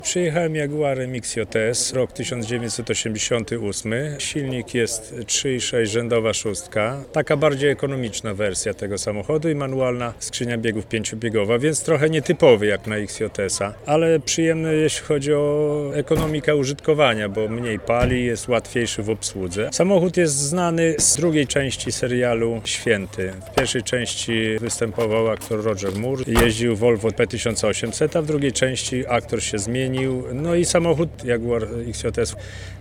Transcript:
Przyjechałem Jaguarem XJS, rok 1988. Silnik jest 3,6 rzędowa szóstka. Taka bardziej ekonomiczna wersja tego samochodu i manualna skrzynia biegów 5-biegowa, więc trochę nietypowy jak na XJS-a, ale przyjemny jeśli chodzi o ekonomikę użytkowania, bo mniej pali, jest łatwiejszy w obsłudze. Samochód jest znany z drugiej części serialu Święty. W pierwszej części występował aktor Roger Moore, jeździł Volvo P1800, a w drugiej części aktor się zmienił. No i samochód Jaguar XJS